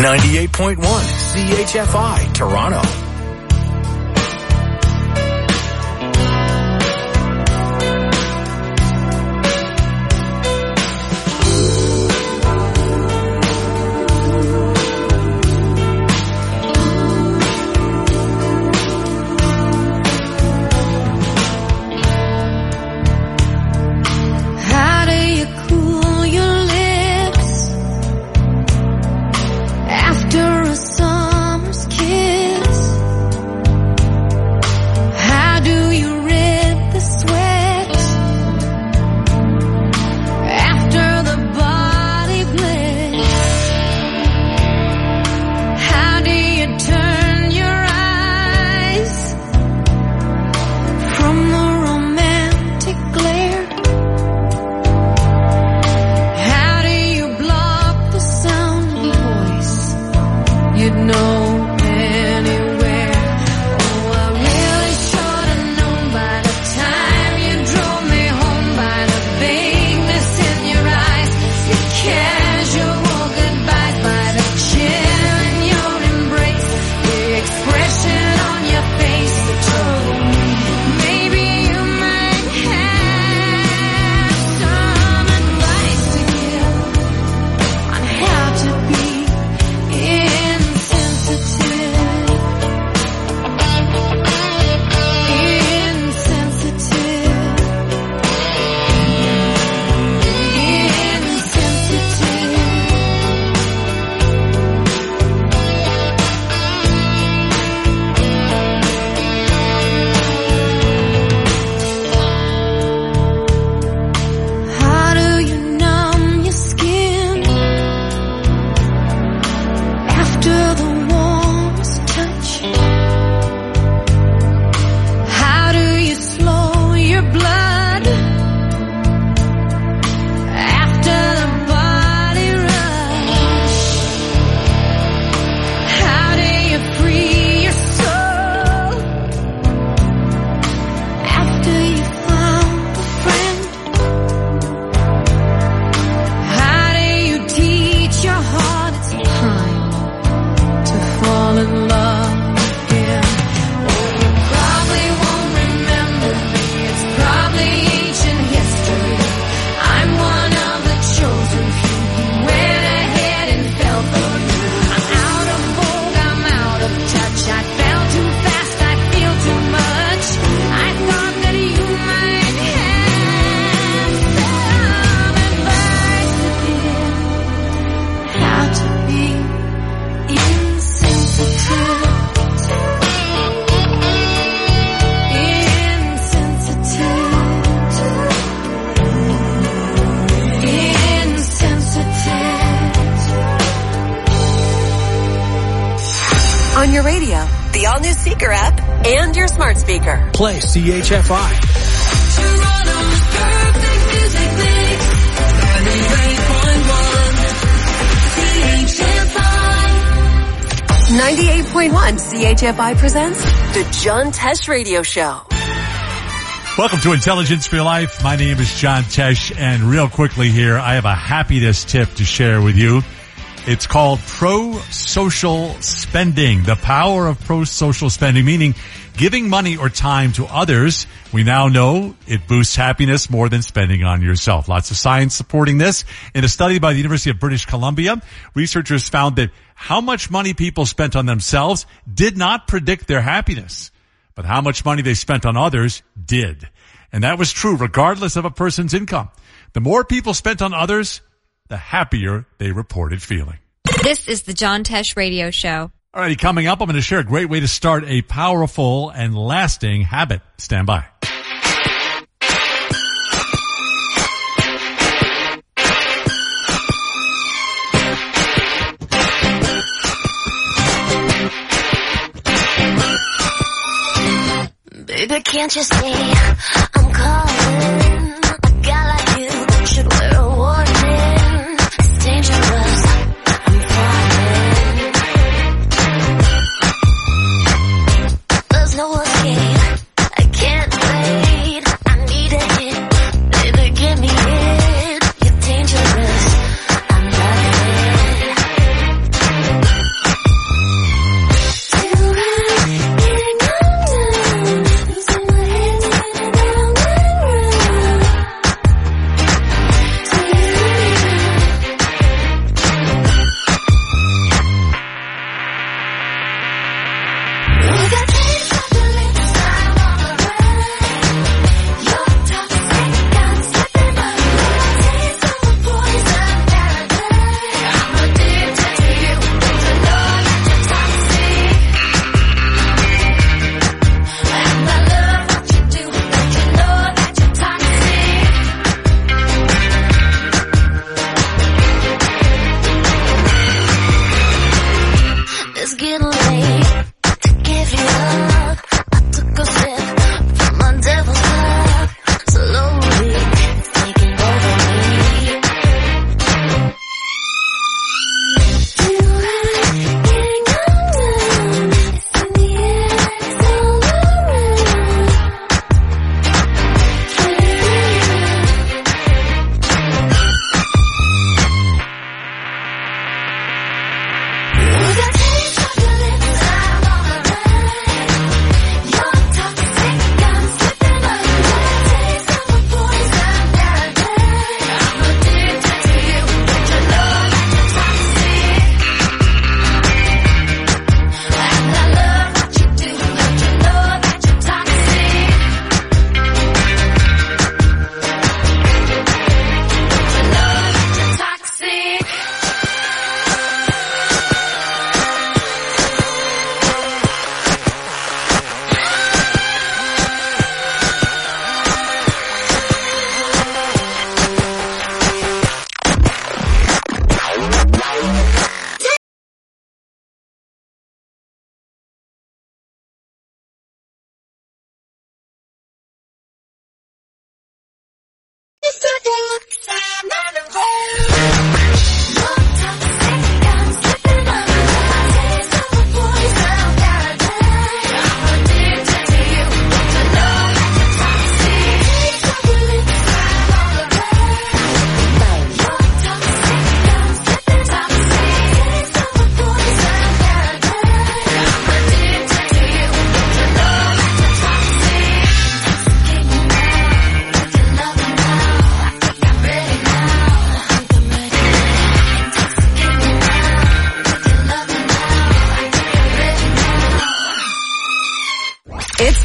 98.1 CHFI, Toronto. On your radio, the all-new Seeker app, and your smart speaker. Play CHFI. Toronto's perfect music mix. 98.1 CHFI presents The John Tesh Radio Show. Welcome to Intelligence for Your Life. My name is John Tesh, and real quickly here, I have a happiness tip to share with you. It's called pro-social spending. The power of pro-social spending, meaning giving money or time to others. We now know it boosts happiness more than spending on yourself. Lots of science supporting this. In a study by the University of British Columbia, researchers found that how much money people spent on themselves did not predict their happiness, but how much money they spent on others did. And that was true regardless of a person's income. The more people spent on others, the happier they reported feeling. This is the John Tesh Radio Show. All righty, coming up, I'm going to share a great way to start a powerful and lasting habit. Stand by. Baby, can't you see I'm calling? A guy like you should wear a warning. It's dangerous, I'm falling. There's no escape, I can't wait. I need a hit, baby, give me it. You're dangerous, I'm loving it.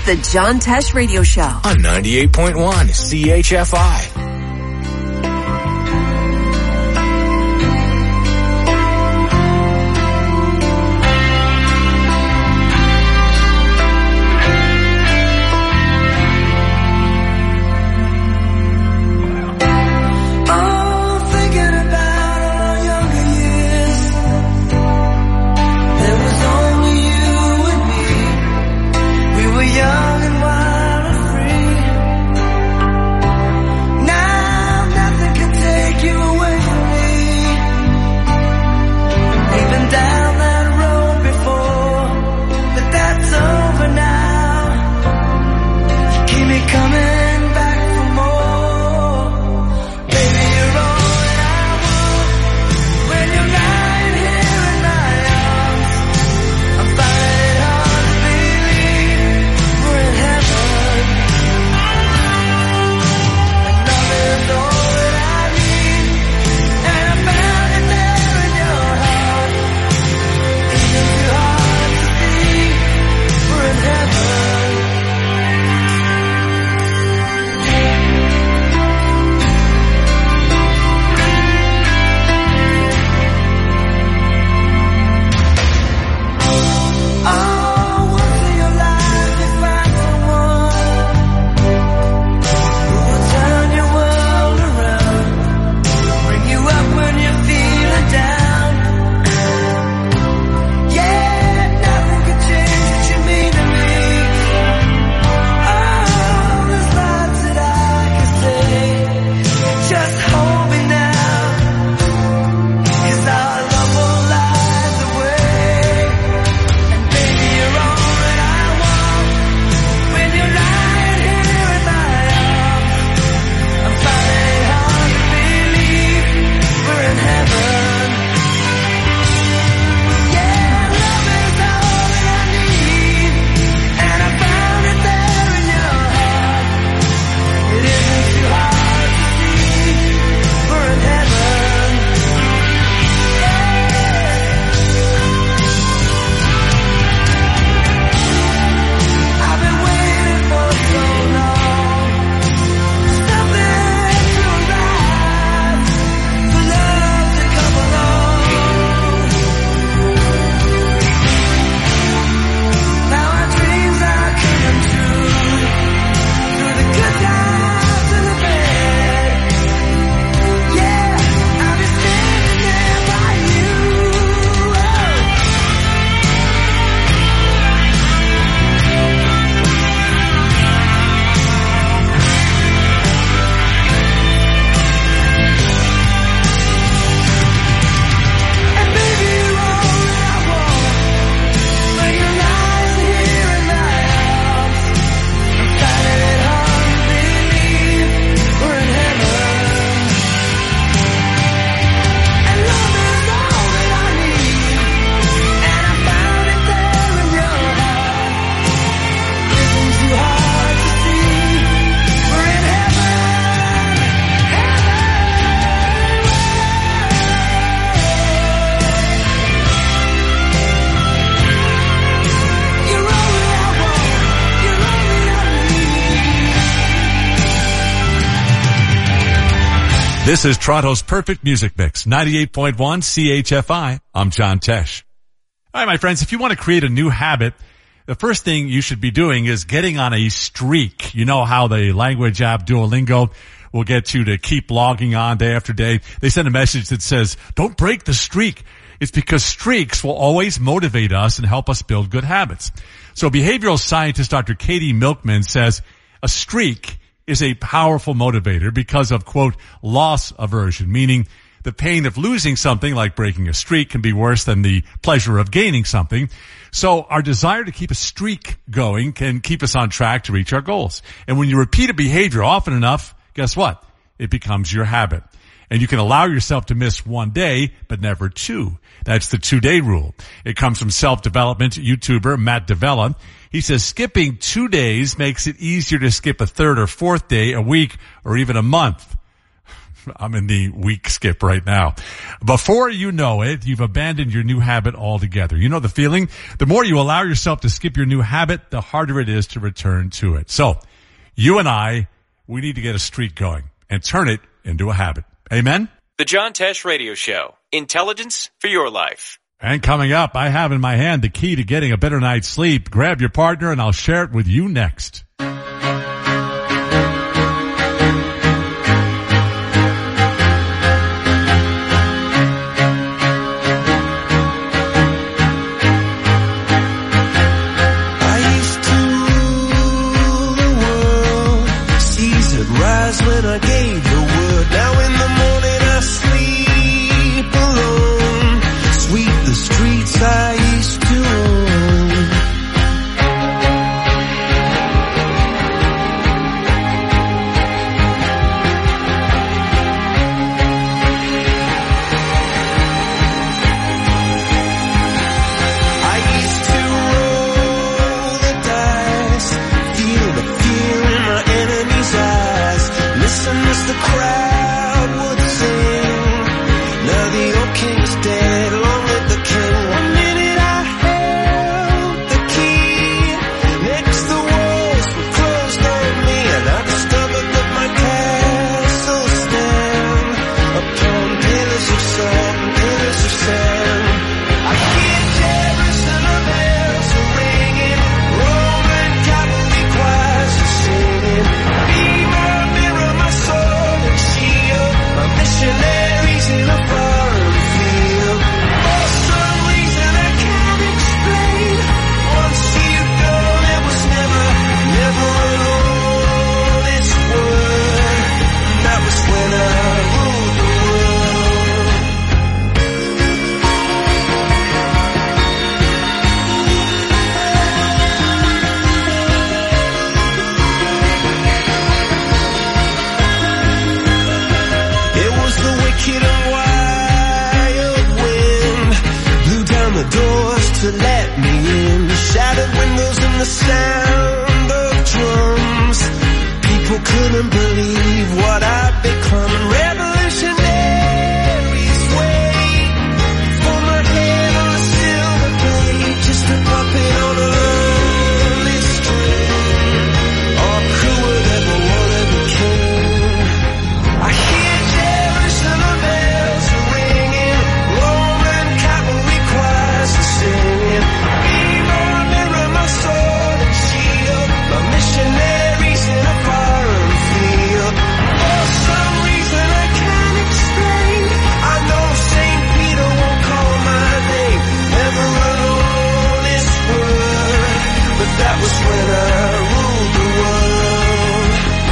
The John Tesh Radio Show on 98.1 CHFI. Young and wild and free. Now This is Toronto's Perfect Music Mix, 98.1 CHFI. I'm John Tesh. All right, my friends, if you want to create a new habit, the first thing you should be doing is getting on a streak. You know how the language app Duolingo will get you to keep logging on day after day. They send a message that says, don't break the streak. It's because streaks will always motivate us and help us build good habits. So behavioral scientist Dr. Katie Milkman says a streak is a powerful motivator because of, quote, loss aversion, meaning the pain of losing something like breaking a streak can be worse than the pleasure of gaining something. So our desire to keep a streak going can keep us on track to reach our goals. And when you repeat a behavior often enough, guess what? It becomes your habit. And you can allow yourself to miss one day, but never two. That's the 2-day rule. It comes from self-development YouTuber Matt D'Avella. He says skipping 2 days makes it easier to skip a third or fourth day, a week, or even a month. I'm in the week skip right now. Before you know it, you've abandoned your new habit altogether. You know the feeling? The more you allow yourself to skip your new habit, the harder it is to return to it. So, you and I, we need to get a streak going and turn it into a habit. Amen? The John Tesh Radio Show. Intelligence for your life. And coming up, I have in my hand the key to getting a better night's sleep. Grab your partner and I'll share it with you next. When I gave the word, now in the morning I sleep alone, sweep the streets I used to own. I used to roll the dice, feel the fear in my enemy's eyes. Listen as the crowd would sing. Now the old king's dead, long live the king. 1 minute I held the key. Next the walls were closed on me, and I discovered that my castle stand upon pillars of salt and pillars of sand. I hear Jerusalem bells are ringing, Roman cavalry choirs are singing. Be my mirror, my sword and shield, my missionaries in a foreign field. For some reason I can't explain, once you've gone it was never alone. It's word, that was when I ruled the world. It was the wicked and wild wind, blew down the doors to let me in. Shattered windows and the sound of drums. People couldn't believe what I'd become. Revolutionaries wait for my head on a silver plate, just a puppet on a lonely string. Oh, who would ever want to be king? I hear Jerusalem bells are ringing, Roman cavalry choirs are singing. Be my mirror, my sword and shield, my missionaries in a foreign field. For some reason I can't explain, I know St. Peter won't call my name. Never an honest word, but that was when I ruled the world.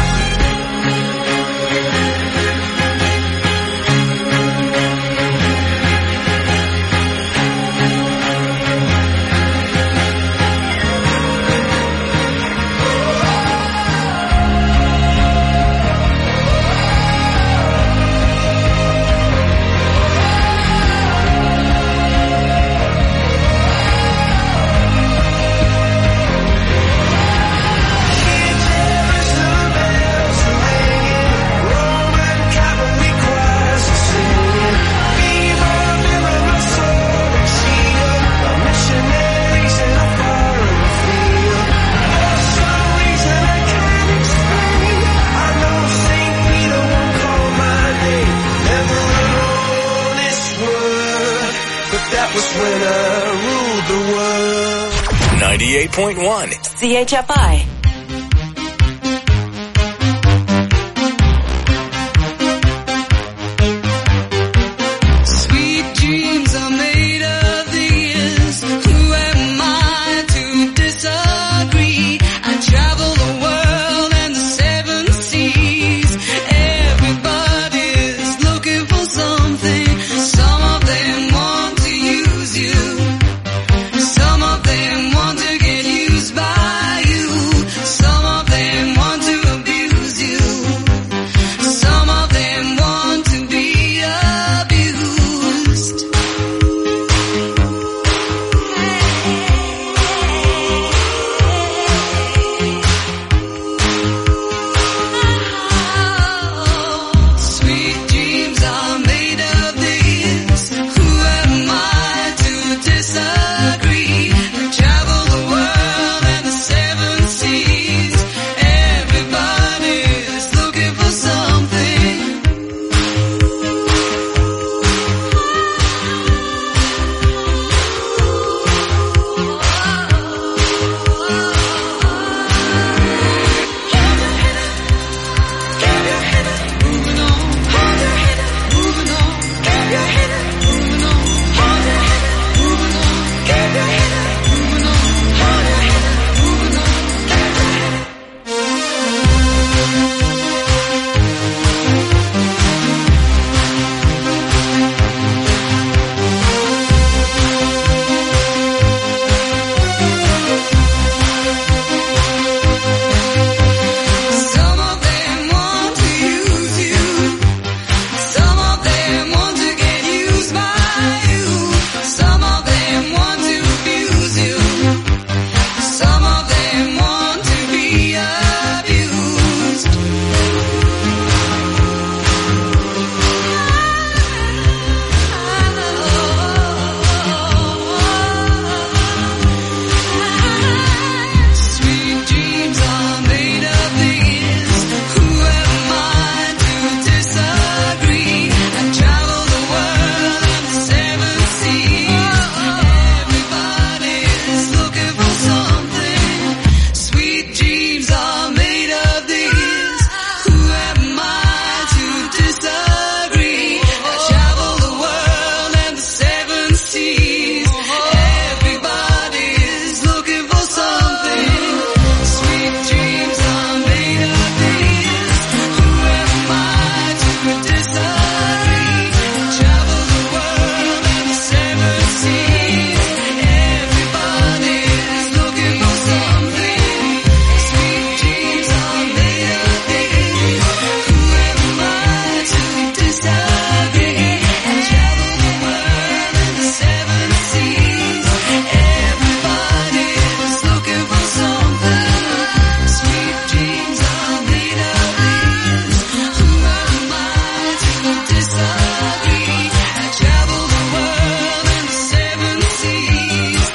Jerusalem bells are ringing, Roman cavalry choirs are singing. Be my mirror, my sword and shield, my missionaries in a foreign field. For some reason I can't explain, I know St. Peter won't call my name. Never an honest word, but that was when I ruled the world. 98.1. CHFI. Sweet dreams are made of these. Who am I to disagree? I travel the world and the 7 seas. Everybody's looking for something. Some of them want to use you. Some of them want to get used by you.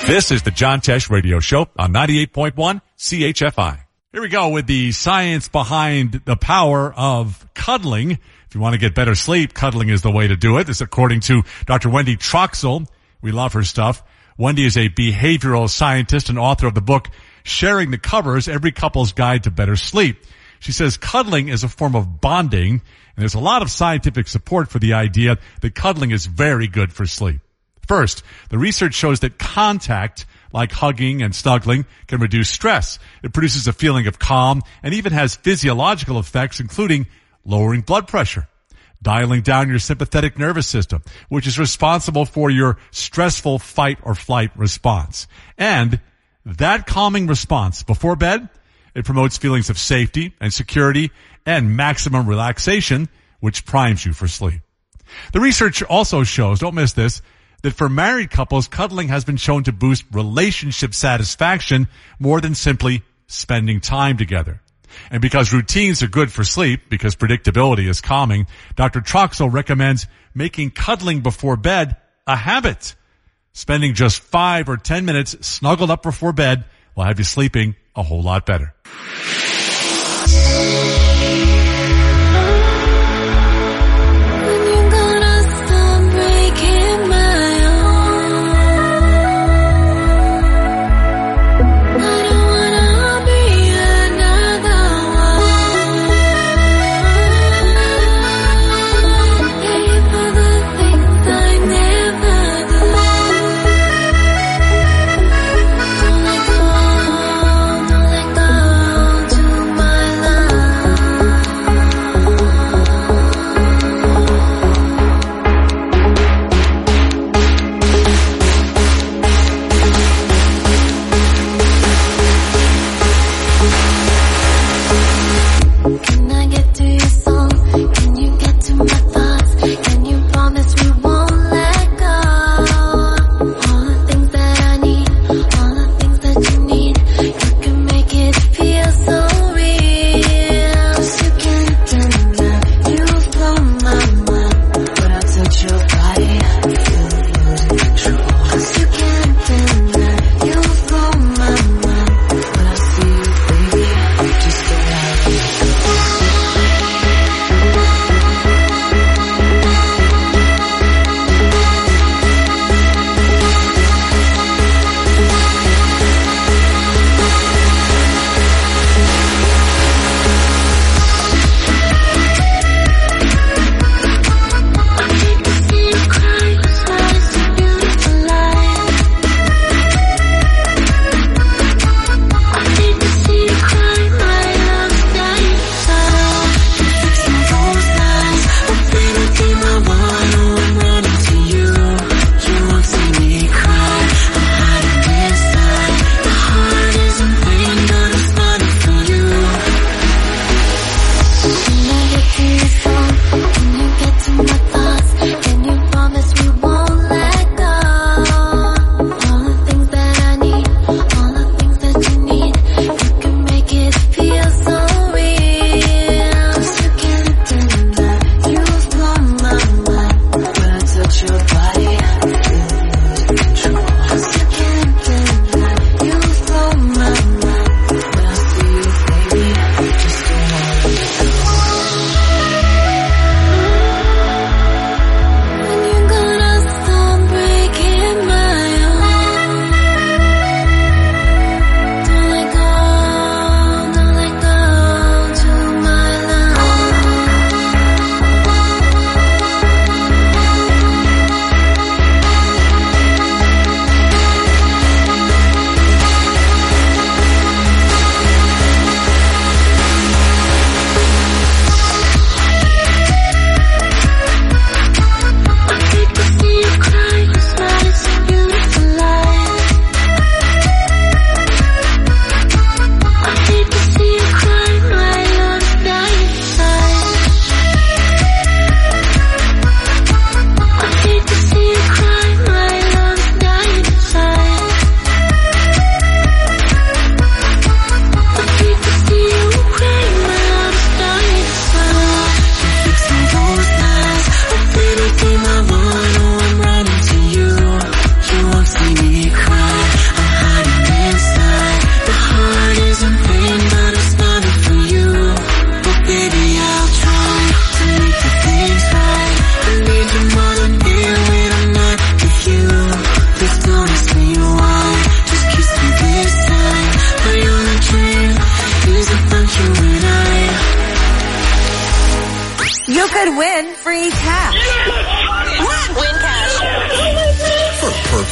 This is the John Tesh Radio Show on 98.1 CHFI. Here we go with the science behind the power of cuddling. If you want to get better sleep, cuddling is the way to do it. This is according to Dr. Wendy Troxel. We love her stuff. Wendy is a behavioral scientist and author of the book, Sharing the Covers, Every Couple's Guide to Better Sleep. She says cuddling is a form of bonding, and there's a lot of scientific support for the idea that cuddling is very good for sleep. First, the research shows that contact, like hugging and snuggling, can reduce stress. It produces a feeling of calm and even has physiological effects, including lowering blood pressure, dialing down your sympathetic nervous system, which is responsible for your stressful fight or flight response. And that calming response before bed, it promotes feelings of safety and security and maximum relaxation, which primes you for sleep. The research also shows, don't miss this, that for married couples, cuddling has been shown to boost relationship satisfaction more than simply spending time together. And because routines are good for sleep, because predictability is calming, Dr. Troxel recommends making cuddling before bed a habit. Spending just 5 or 10 minutes snuggled up before bed will have you sleeping a whole lot better.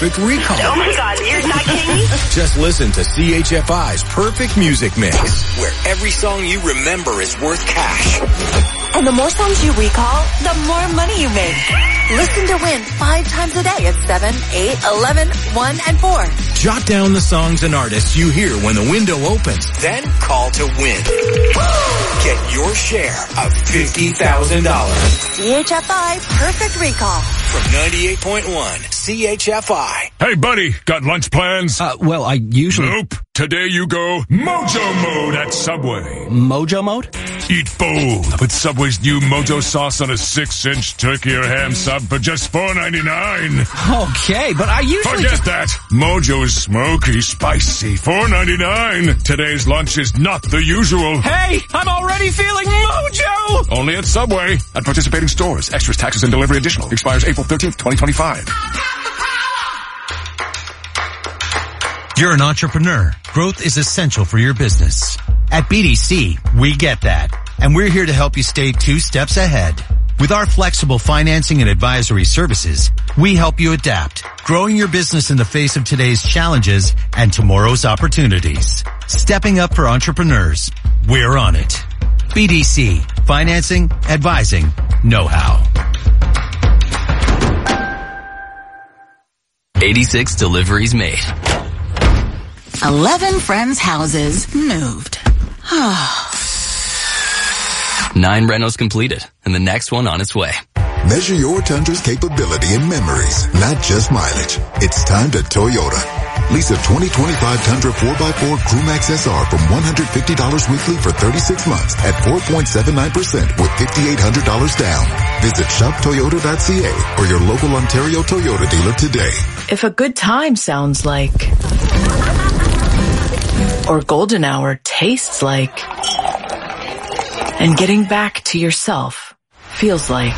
perfect recall. Oh my God, you're not kidding me? Just listen to CHFI's Perfect Music Mix, where every song you remember is worth cash. And the more songs you recall, the more money you make. Listen to win 5 times a day at 7, 8, 11, 1, and 4. Jot down the songs and artists you hear when the window opens, then call to win. Get your share of $50,000. CHFI Perfect Recall. From 98.1 CHFI. Hey, buddy, got lunch plans? Well, I usually... Nope. Today you go Mojo Mode at Subway. Mojo Mode? Eat bold with Subway's new Mojo sauce on a 6-inch turkey or ham sub for just $4.99. Okay, but I usually... Forget that. Mojo is smoky, spicy, $4.99. Today's lunch is not the usual. Hey, I'm already feeling Mojo! Only at Subway. At participating stores. Extras, taxes, and delivery additional. Expires April 13th, 2025. You're an entrepreneur. Growth is essential for your business. At BDC, we get that. And we're here to help you stay 2 steps ahead. With our flexible financing and advisory services, we help you adapt, growing your business in the face of today's challenges and tomorrow's opportunities. Stepping up for entrepreneurs. We're on it. BDC. Financing, advising, know-how. 86 deliveries made. 11 friends' houses moved. 9 renos completed, and the next one on its way. Measure your Tundra's capability in memories, not just mileage. It's time to Toyota. Lease a 2025 Tundra 4x4 Crewmax SR from $150 weekly for 36 months at 4.79% with $5,800 down. Visit shoptoyota.ca or your local Ontario Toyota dealer today. If a good time sounds like, or golden hour tastes like, and getting back to yourself feels like,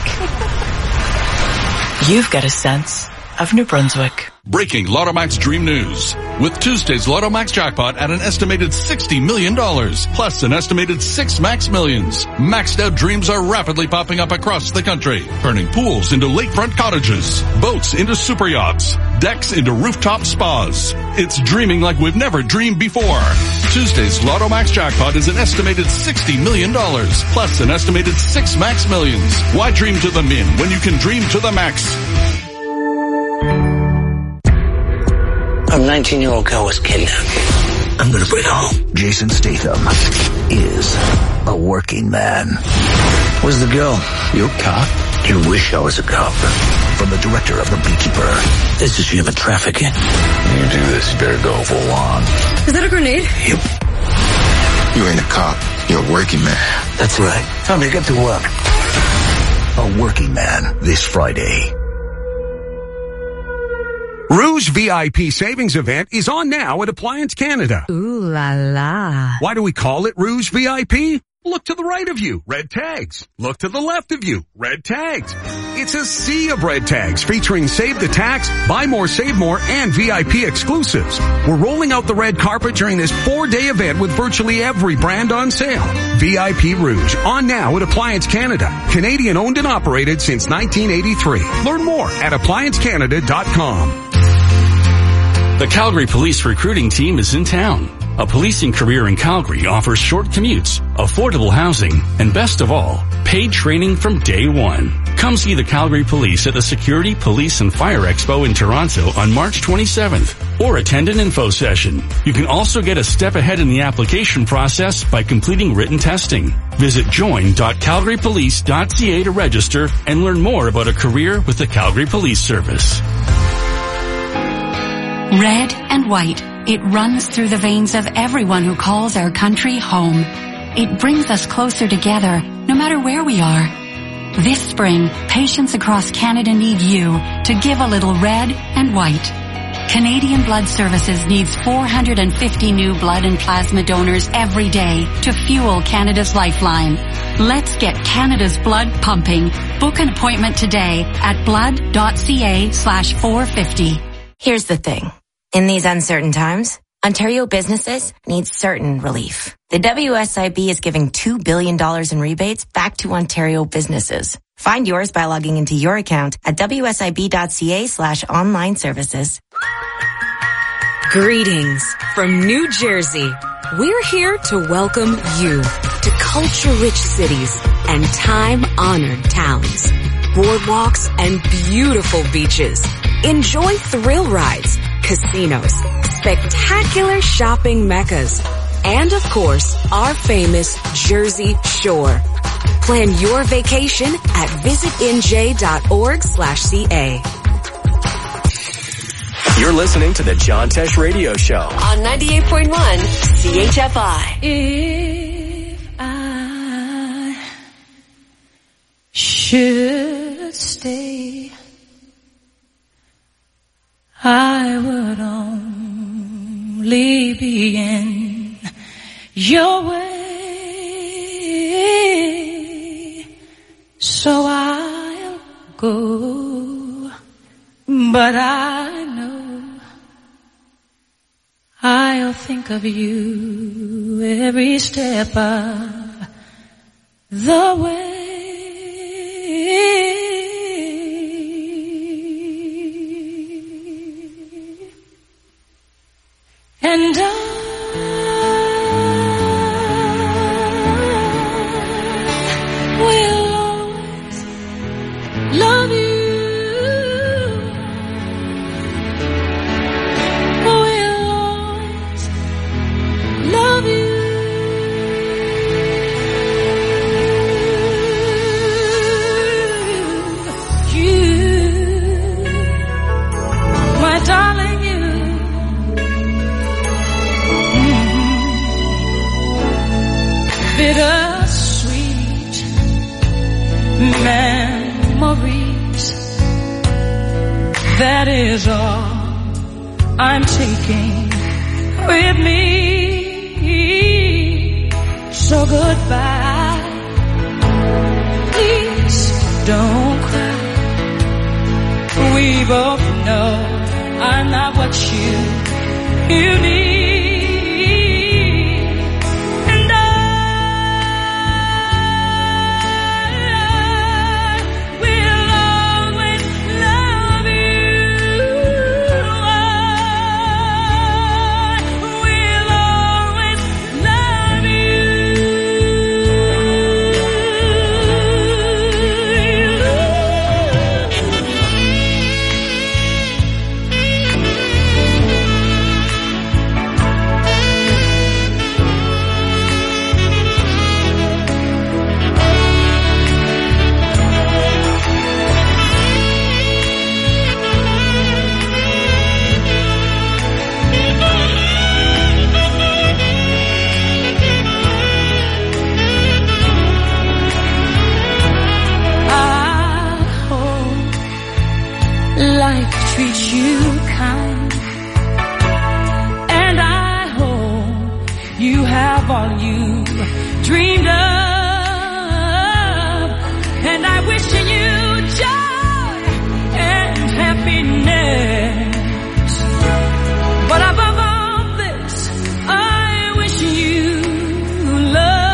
you've got a sense of New Brunswick. Breaking Lotto Max Dream News. With Tuesday's Lotto Max jackpot at an estimated $60 million, plus an estimated 6 Max Millions. Maxed out dreams are rapidly popping up across the country, turning pools into lakefront cottages, boats into super yachts, decks into rooftop spas. It's dreaming like we've never dreamed before. Tuesday's Lotto Max jackpot is an estimated $60 million, plus an estimated 6 Max Millions. Why dream to the min when you can dream to the max? A 19-year-old girl was kidnapped. I'm gonna bring home. Jason Statham is a working man. Where's the girl? You a cop? You wish I was a cop. From the director of The Beekeeper. This is human trafficking. When you do this, you better go full on. Is that a grenade? Yep. You ain't a cop. You're a working man. That's right. Time to get to work. A working man this Friday. Rouge VIP Savings Event is on now at Appliance Canada. Ooh la la. Why do we call it Rouge VIP? Look to the right of you, red tags. Look to the left of you, red tags. It's a sea of red tags featuring Save the Tax, Buy More, Save More, and VIP exclusives. We're rolling out the red carpet during this 4-day event with virtually every brand on sale. VIP Rouge, on now at Appliance Canada. Canadian owned and operated since 1983. Learn more at appliancecanada.com. The Calgary Police Recruiting Team is in town. A policing career in Calgary offers short commutes, affordable housing, and best of all, paid training from day one. Come see the Calgary Police at the Security, Police, and Fire Expo in Toronto on March 27th, or attend an info session. You can also get a step ahead in the application process by completing written testing. Visit join.calgarypolice.ca to register and learn more about a career with the Calgary Police Service. Red and white, it runs through the veins of everyone who calls our country home. It brings us closer together, no matter where we are. This spring, patients across Canada need you to give a little red and white. Canadian Blood Services needs 450 new blood and plasma donors every day to fuel Canada's lifeline. Let's get Canada's blood pumping. Book an appointment today at blood.ca/450. Here's the thing. In these uncertain times, Ontario businesses need certain relief. The WSIB is giving $2 billion in rebates back to Ontario businesses. Find yours by logging into your account at wsib.ca/online services. Greetings from New Jersey. We're here to welcome you to culture-rich cities and time-honored towns, boardwalks and beautiful beaches. Enjoy thrill rides, casinos, spectacular shopping meccas, and of course, our famous Jersey Shore. Plan your vacation at visitnj.org/ca. You're listening to the John Tesh Radio Show on 98.1 CHFI. If I should stay, I would only be in your way, so I'll go, but I know I'll think of you every step of the way. And I will always love you. Bittersweet memories, that is all I'm taking with me. So goodbye, please don't cry. We both know I'm not what you need. Treat you kind, and I hope you have all you dreamed of, and I wish you joy and happiness, but above all this, I wish you love.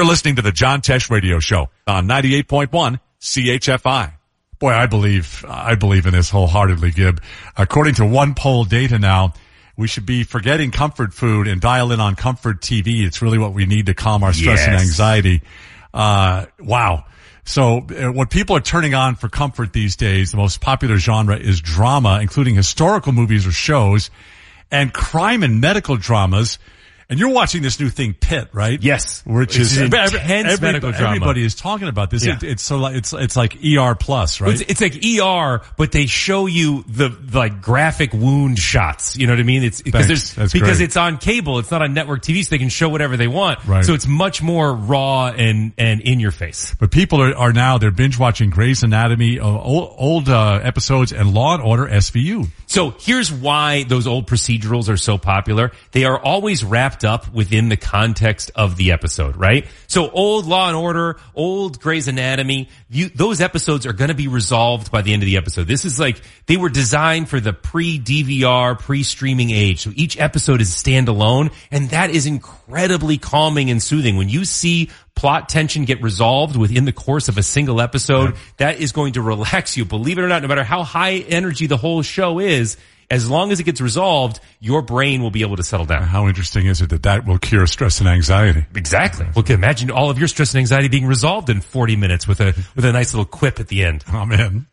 listening to the John Tesh Radio Show on 98.1 CHFI. Boy, I believe in this wholeheartedly, Gib. According to one poll data now, we should be forgetting comfort food and dial in on comfort TV. It's really what we need to calm our stress and anxiety. Wow. So what people are turning on for comfort these days, the most popular genre is drama, including historical movies or shows, and crime and medical dramas. And you're watching this new thing, Pitt, right? Yes. Which is intense medical drama. Everybody is talking about this. Yeah. It's like ER plus, right? It's like ER, but they show you the like graphic wound shots. You know what I mean? It's because it's on cable. It's not on network TV, so they can show whatever they want. Right. So it's much more raw and in your face. But people are now, they're binge watching Grey's Anatomy, old episodes, and Law and Order SVU. So here's why those old procedurals are so popular. They are always wrapped up within the context of the episode, right? So old Law and Order, old Grey's Anatomy, those episodes are going to be resolved by the end of the episode. This is like, they were designed for the pre-DVR, pre-streaming age. So each episode is standalone, and that is incredibly calming and soothing. When you see plot tension get resolved within the course of a single episode, that is going to relax you. Believe it or not, no matter how high energy the whole show is, as long as it gets resolved, your brain will be able to settle down. How interesting is it that will cure stress and anxiety? Exactly. Well, imagine all of your stress and anxiety being resolved in 40 minutes with a nice little quip at the end. Oh, man.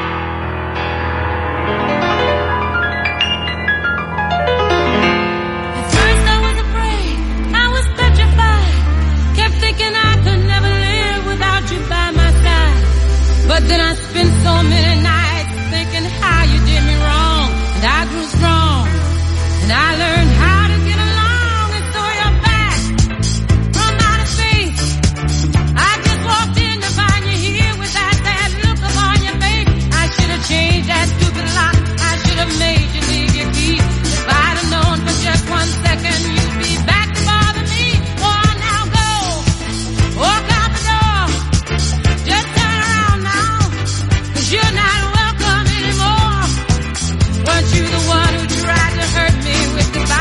But then I spent so many nights thinking how you did me wrong, and I grew strong, and I learned how to get along, and so you're back from outer space. I just walked in to find you here with that sad look upon your face. I should have changed that stupid lock. I should have made you leave your key. If I'd have known for just 1 second you'd be back to bother me. Oh, now go, walk out the door, just turn around now. You're not welcome anymore. Weren't you the one who tried to hurt me with goodbye?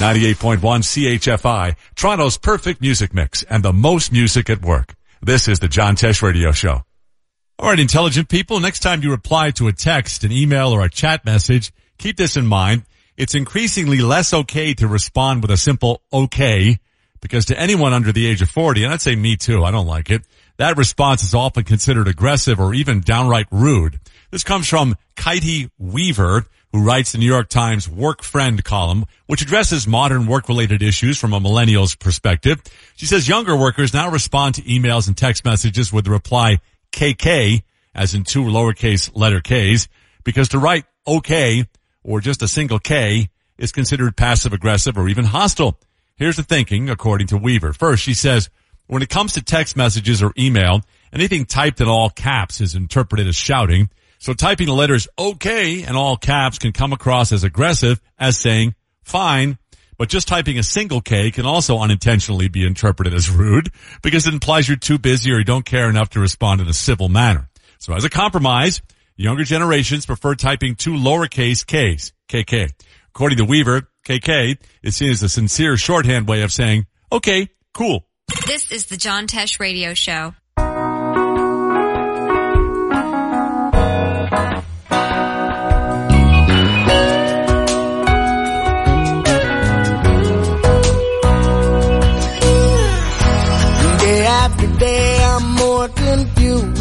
98.1 CHFI, Toronto's perfect music mix and the most music at work. This is the John Tesh Radio Show. All right, intelligent people, next time you reply to a text, an email, or a chat message, keep this in mind. It's increasingly less okay to respond with a simple okay, because to anyone under the age of 40, and I'd say me too, I don't like it, that response is often considered aggressive or even downright rude. This comes from Katie Weaver, who writes the New York Times Work Friend column, which addresses modern work-related issues from a millennial's perspective. She says younger workers now respond to emails and text messages with the reply KK, as in 2 lowercase letter Ks, because to write okay or just a single K is considered passive-aggressive or even hostile. Here's the thinking, according to Weaver. First, she says, when it comes to text messages or email, anything typed in all caps is interpreted as shouting. So typing the letters okay in all caps can come across as aggressive as saying fine, but just typing a single K can also unintentionally be interpreted as rude because it implies you're too busy or you don't care enough to respond in a civil manner. So as a compromise, younger generations prefer typing 2 lowercase Ks, KK. According to Weaver, KK is seen as a sincere shorthand way of saying, okay, cool. This is the John Tesh Radio Show. Day after day, I'm more confused.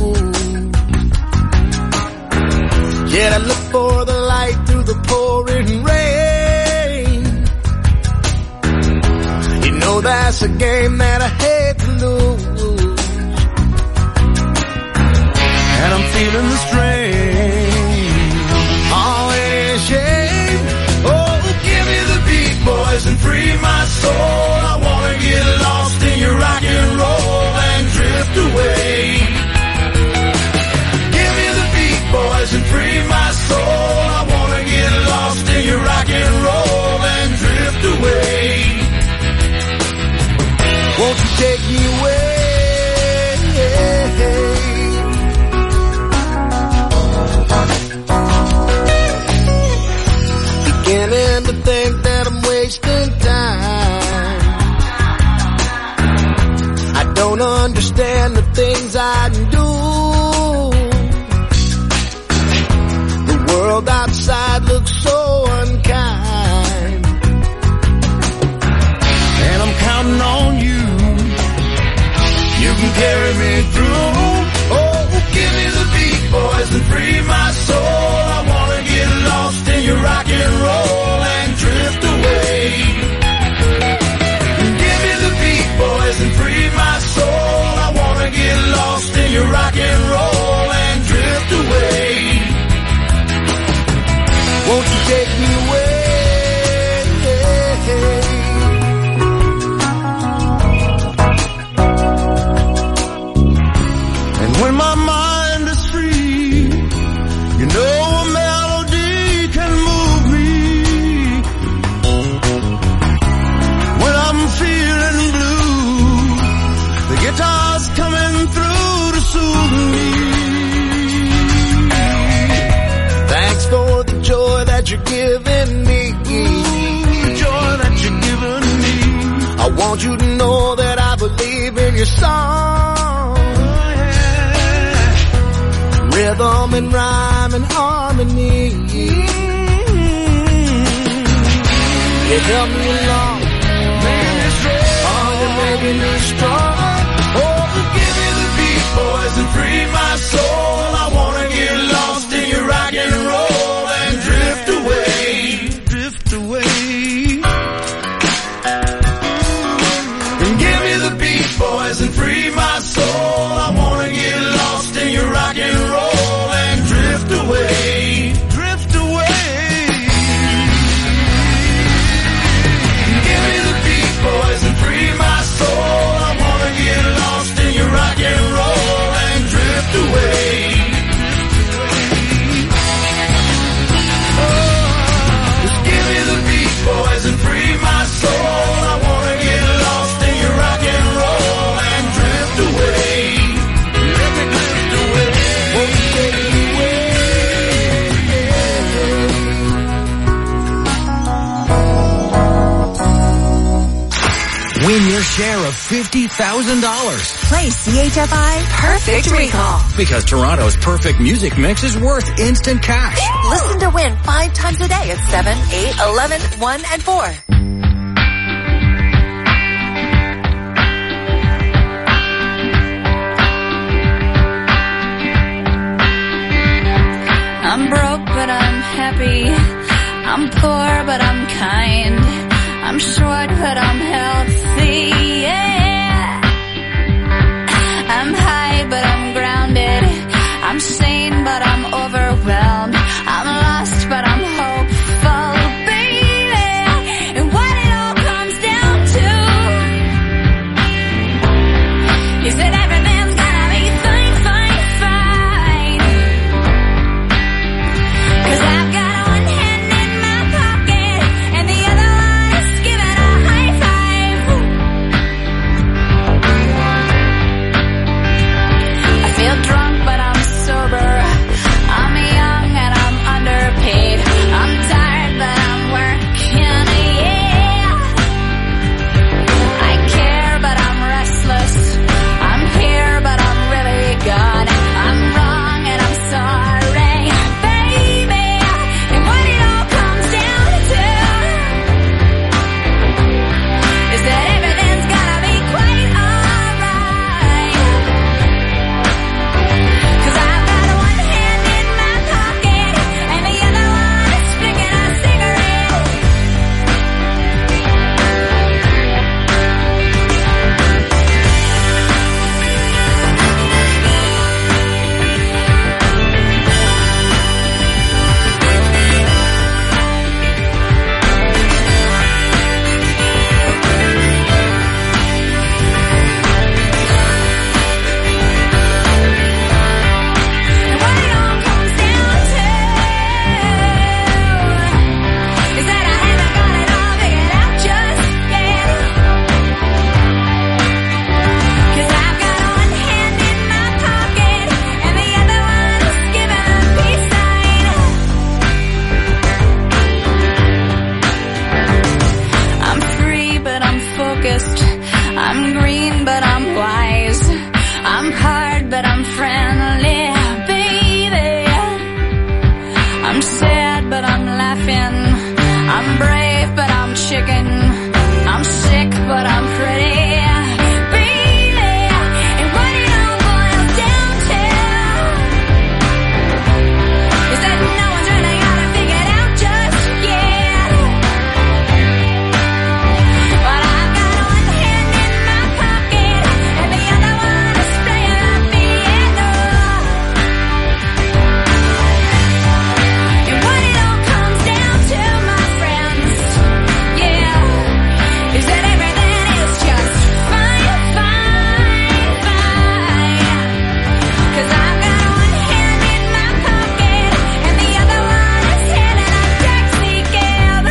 Yet I look for the light through the pouring rain. You know that's a game that I hate to lose. And I'm feeling the strain. Oh, it is a shame. Oh, give me the beat, boys, and free my soul. I wanna get lost in your rock and roll and drift away. Give me the beat, boys, and free my soul. I wanna get lost in your rock and roll and drift away. Won't you take me away? Beginning to think that I'm wasting time. I don't understand the things I do. The world outside looks so unkind. And I'm counting on you. You can carry me through. Oh, give me the beat, boys, and free my soul. I wanna get lost in your rock and roll and drift away. Give me the beat, boys, and free my soul. I wanna get lost in your rock and roll and drift away. Won't you take me away? And when my mind is free, you know a melody can move me. When I'm feeling blue, the guitar's coming through to soothe me. Thanks for the joy that you're giving me. The joy that you're giving me. I want you to know that I believe in your song. Rhythm and rhyme and harmony. You help me along. Oh, you're making me strong. Oh, give me the beat, boys, and free my soul. I wanna get lost in your rock and roll and drift away. Drift away. And give me the beat, boys, and free my soul. I wanna get lost in your rock and roll and drift away. Drift away. Give me the beat, boys, and free my soul. I wanna $50,000. Play CHFI Perfect Recall. Because Toronto's perfect music mix is worth instant cash. Listen to win 5 times a day at 7, 8, 11, 1, and 4. I'm broke, but I'm happy. I'm poor, but I'm kind. I'm short, but I'm healthy, yeah. I'm high, but I'm grounded. I'm sane, but I'm overwhelmed. I'm lost, but I'm hopeful, baby. And what it all comes down to is that everything's gonna be fine, fine, fine. 'Cause I've got one hand in my pocket and the other one is giving a high five. I feel drunk, but I'm sober. I'm young and I'm underpaid. I'm tired, but I'm working, yeah. I care, but I'm restless. I'm here, but I'm really gone. I'm wrong and I'm sorry, baby. And what it all comes down to is that everything's gonna be quite alright. 'Cause I've got one hand in my pocket and the other one is flicking a cigarette. And what it all comes down to is that I haven't got it all figured out just yet. 'Cause I've got one hand in my pocket and the other one is giving a peace sign. I'm free, but I'm focused. I'm green, but I'm wise. I'm hard, but I'm friendly, baby. I'm sad, but I'm laughing. I'm brave, but I'm chicken. I'm sick, but I'm pretty, baby. And what it all boils down to is that no one's really got it figured out just yet. But I've got one hand in my pocket and the other one is playing the piano. And what it all comes down to, my friends, yeah, is that everything is just fine, fine, fine. 'Cause I've got one hand in my pocket and the other one is hailing a taxi cab.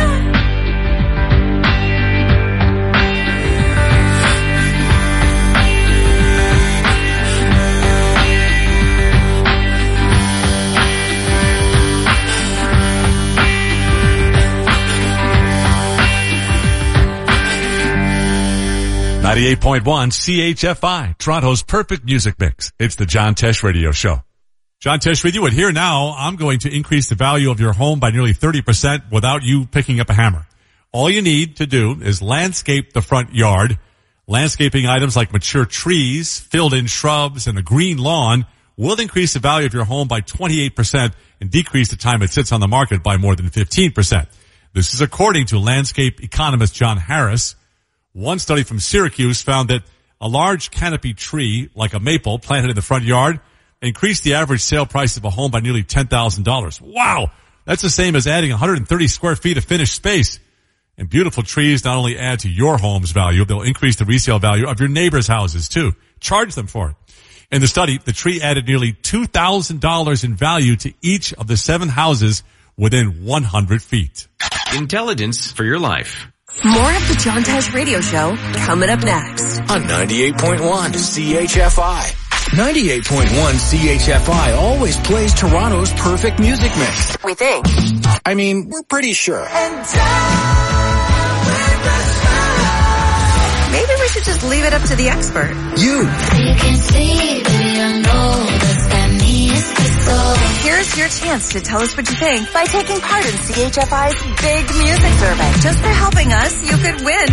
.1 CHFI, Toronto's perfect music mix. It's the John Tesh Radio Show. John Tesh with you, and here now, I'm going to increase the value of your home by nearly 30% without you picking up a hammer. All you need to do is landscape the front yard. Landscaping items like mature trees, filled-in shrubs, and a green lawn will increase the value of your home by 28% and decrease the time it sits on the market by more than 15%. This is according to landscape economist John Harris. One study from Syracuse found that a large canopy tree, like a maple, planted in the front yard, increased the average sale price of a home by nearly $10,000. Wow! That's the same as adding 130 square feet of finished space. And beautiful trees not only add to your home's value, they'll increase the resale value of your neighbor's houses too. Charge them for it. In the study, the tree added nearly $2,000 in value to each of the 7 houses within 100 feet. Intelligence for your life. More of the John Tesh Radio Show coming up next. On 98.1 CHFI. 98.1 CHFI always plays Toronto's perfect music mix. We think. I mean, we're pretty sure. maybe we should just leave it up to the expert. You can see, baby, I know that means so. Here's your chance to tell us what you think by taking part in CHFI's Big Music Survey. Just for helping us, you could win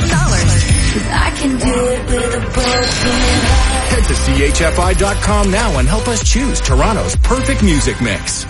$1,000. I can do it with a broken heart. Head to chfi.com now and help us choose Toronto's perfect music mix.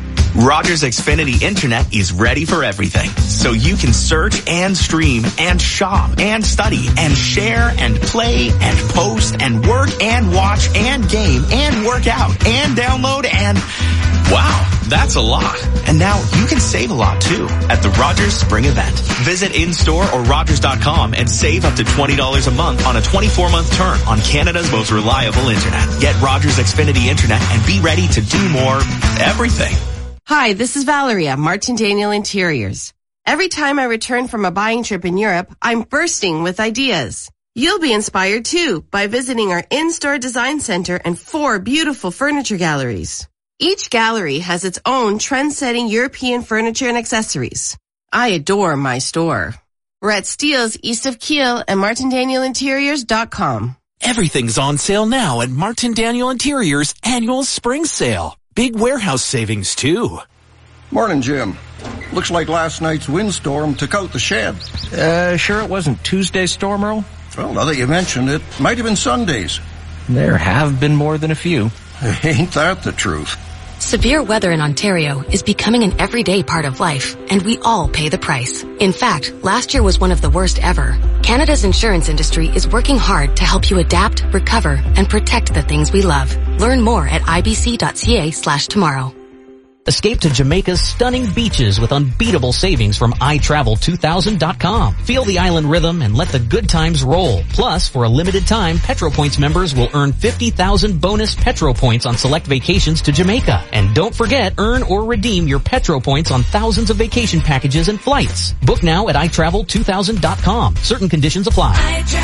Rogers Xfinity Internet is ready for everything. So you can search and stream and shop and study and share and play and post and work and watch and game and work out and download and... Wow, that's a lot. And now you can save a lot too at the Rogers Spring Event. Visit in-store or Rogers.com and save up to $20 a month on a 24-month term on Canada's most reliable internet. Get Rogers Xfinity Internet and be ready to do more everything. Hi, this is Valeria, Martin Daniel Interiors. Every time I return from a buying trip in Europe, I'm bursting with ideas. You'll be inspired too by visiting our in-store design center and 4 beautiful furniture galleries. Each gallery has its own trend-setting European furniture and accessories. I adore my store. We're at Steeles east of Kiel and martindaniel.interiors.com. Everything's on sale now at Martin Daniel Interiors annual spring sale. Big warehouse savings, too. Morning, Jim. Looks like last night's windstorm took out the shed. Sure it wasn't Tuesday's storm, Earl? Well, now that you mentioned it, might have been Sunday's. There have been more than a few. Ain't that the truth? Severe weather in Ontario is becoming an everyday part of life, and we all pay the price. In fact, last year was one of the worst ever. Canada's insurance industry is working hard to help you adapt, recover, and protect the things we love. Learn more at ibc.ca/tomorrow. Escape to Jamaica's stunning beaches with unbeatable savings from iTravel2000.com. Feel the island rhythm and let the good times roll. Plus, for a limited time, PetroPoints members will earn 50,000 bonus Petro Points on select vacations to Jamaica. And don't forget, earn or redeem your Petro Points on thousands of vacation packages and flights. Book now at iTravel2000.com. Certain conditions apply.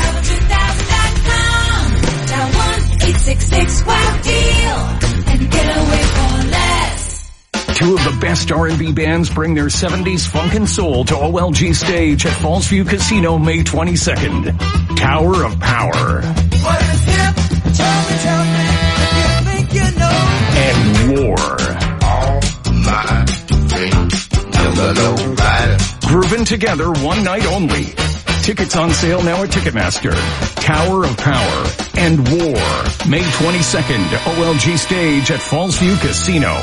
iTravel2000.com. Dial 1-866-WOW-DEAL and get away for less. 2 of the best R&B bands bring their 70s funk and soul to OLG Stage at Fallsview Casino May 22nd. Tower of Power. What is hip? Tell me if you think you know. And War. All my dreams, yellow rider. Grooving together one night only. Tickets on sale now at Ticketmaster. Tower of Power and War. May 22nd, OLG Stage at Fallsview Casino.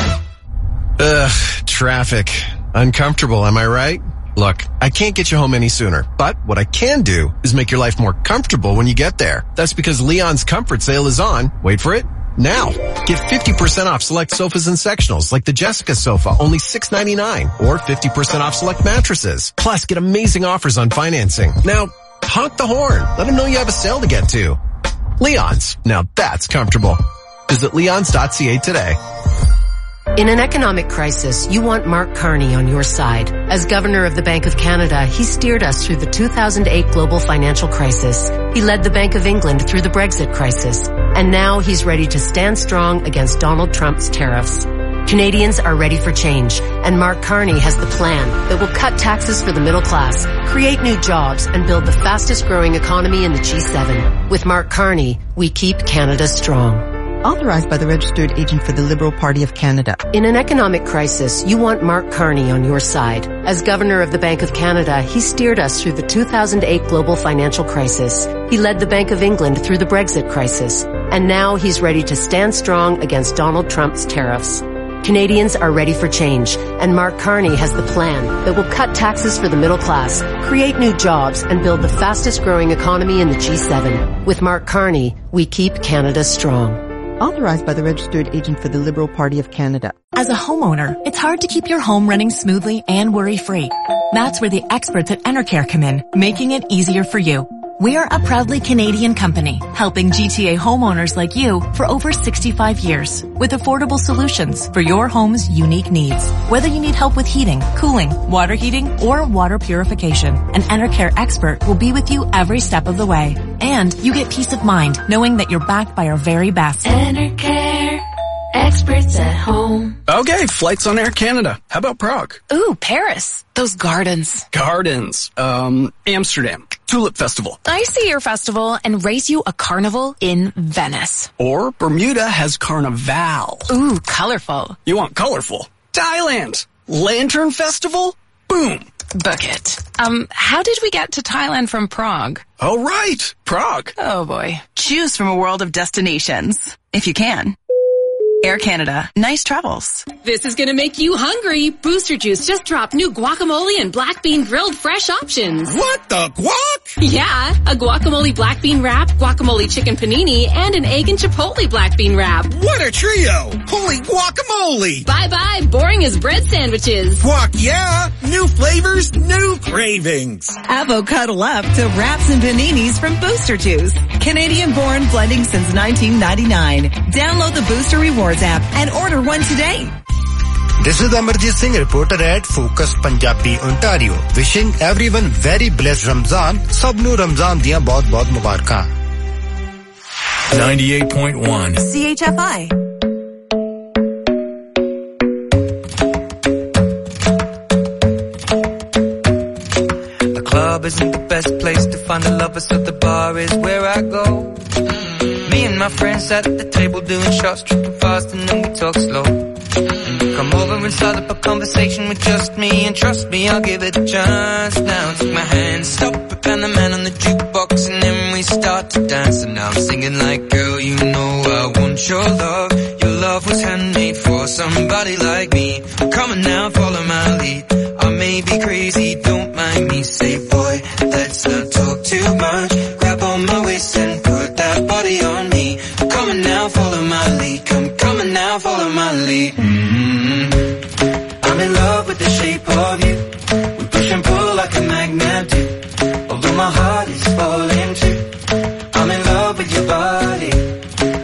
Traffic. Uncomfortable, am I right? Look, I can't get you home any sooner, but what I can do is make your life more comfortable when you get there. That's because Leon's Comfort Sale is on. Wait for it. Now, get 50% off select sofas and sectionals like the Jessica sofa, only $6.99, or 50% off select mattresses. Plus, get amazing offers on financing. Now, honk the horn. Let them know you have a sale to get to. Leon's. Now that's comfortable. Visit leons.ca today. In an economic crisis, you want Mark Carney on your side. As Governor of the Bank of Canada, he steered us through the 2008 global financial crisis. He led the Bank of England through the Brexit crisis. And now he's ready to stand strong against Donald Trump's tariffs. Canadians are ready for change, and Mark Carney has the plan that will cut taxes for the middle class, create new jobs, and build the fastest growing economy in the G7. With Mark Carney, we keep Canada strong. Authorized by the Registered Agent for the Liberal Party of Canada. In an economic crisis, you want Mark Carney on your side. As Governor of the Bank of Canada, he steered us through the 2008 global financial crisis. He led the Bank of England through the Brexit crisis. And now he's ready to stand strong against Donald Trump's tariffs. Canadians are ready for change, and Mark Carney has the plan that will cut taxes for the middle class, create new jobs, and build the fastest growing economy in the G7. With Mark Carney, we keep Canada strong. Authorized by the Registered Agent for the Liberal Party of Canada. As a homeowner, it's hard to keep your home running smoothly and worry-free. That's where the experts at Enercare come in, making it easier for you. We're a proudly Canadian company, helping GTA homeowners like you for over 65 years with affordable solutions for your home's unique needs. Whether you need help with heating, cooling, water heating, or water purification, an Enercare expert will be with you every step of the way. And you get peace of mind knowing that you're backed by our very best. Enercare, experts at home. Okay, flights on Air Canada. How about Prague? Ooh, Paris. Those gardens. Gardens. Amsterdam. Tulip Festival. I see your festival and race you a carnival in Venice. Or Bermuda has Carnival. Ooh, colorful. You want colorful? Thailand. Lantern Festival? Boom. Book it. How did we get to Thailand from Prague? Oh, right. Prague. Oh, boy. Choose from a world of destinations, if you can. Air Canada. Nice travels. This is gonna make you hungry. Booster Juice just dropped new guacamole and black bean grilled fresh options. What the guac? Yeah, a guacamole black bean wrap, guacamole chicken panini, and an egg and chipotle black bean wrap. What a trio! Holy guacamole! Bye-bye, boring as bread sandwiches. Guac, yeah! New flavors, new cravings. Avocado up to wraps and paninis from Booster Juice. Canadian-born blending since 1999. Download the Booster Rewards app and order one today. This is Amarjit Singh, reporter at Focus Punjabi, Ontario. Wishing everyone very blessed Ramzan. Sabnu Ramzan diyan bahut mubarakah. 98.1 CHFI. The club isn't the best place to find a lover, so the bar is where I go. Me and my friends sat at the table doing shots, tripping fast, and then we talk slow. Come over and start up a conversation with just me, and trust me, I'll give it a chance. Now take my hand, stop it, and the man on the jukebox, and then we start to dance. And now I'm singing like, girl, you know I want your love. Your love was handmade for somebody like me. Come on now, follow my lead. I may be crazy, don't mind me. Say, boy, let's not talk too much. Grab on my waist and put that body on me. Come on now, follow my lead. Come on now, follow my lead. I'm in love with the shape of you.